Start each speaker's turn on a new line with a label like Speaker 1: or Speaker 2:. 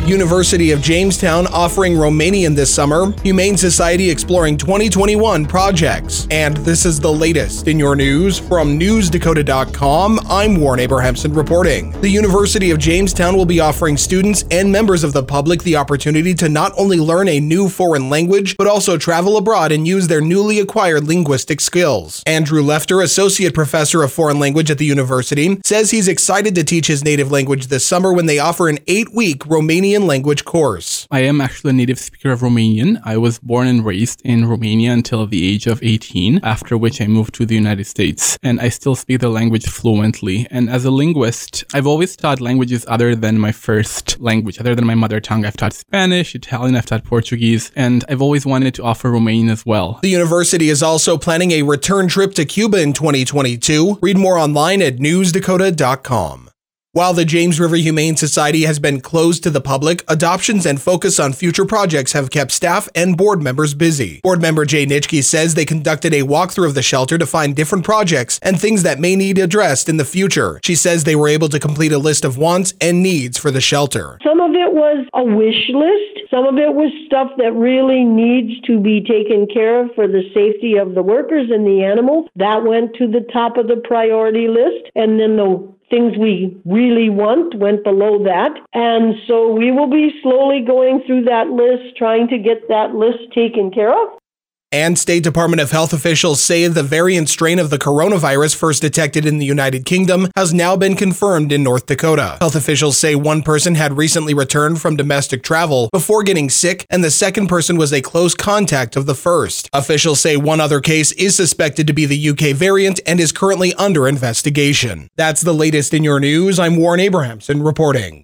Speaker 1: University of Jamestown offering Romanian this summer. Humane Society exploring 2021 projects. And this is the latest in your news from NewsDakota.com. I'm Warren Abrahamson reporting. The University of Jamestown will be offering students and members of the public the opportunity to not only learn a new foreign language, but also travel abroad and use their newly acquired linguistic skills. Andrew Lefter, Associate Professor of Foreign Language at the university, says he's excited to teach his native language this summer when they offer an 8-week Romanian language course.
Speaker 2: I am actually a native speaker of Romanian. I was born and raised in Romania until the age of 18, after which I moved to the United States, and I still speak the language fluently. And as a linguist, I've always taught languages other than my first language, other than my mother tongue. I've taught Spanish, Italian, I've taught Portuguese, and I've always wanted to offer Romanian as well.
Speaker 1: The university is also planning a return trip to Cuba in 2022. Read more online at NewsDakota.com. While the James River Humane Society has been closed to the public, adoptions and focus on future projects have kept staff and board members busy. Board member Jay Nitschke says they conducted a walkthrough of the shelter to find different projects and things that may need addressed in the future. She says they were able to complete a list of wants and needs for the shelter.
Speaker 3: Some of it was a wish list. Some of it was stuff that really needs to be taken care of for the safety of the workers and the animals. That went to the top of the priority list. And then the things we really want went below that. And so we will be slowly going through that list, trying to get that list taken care of.
Speaker 1: And State Department of Health officials say the variant strain of the coronavirus first detected in the United Kingdom has now been confirmed in North Dakota. Health officials say one person had recently returned from domestic travel before getting sick, and the second person was a close contact of the first. Officials say one other case is suspected to be the UK variant and is currently under investigation. That's the latest in your news. I'm Warren Abrahamson reporting.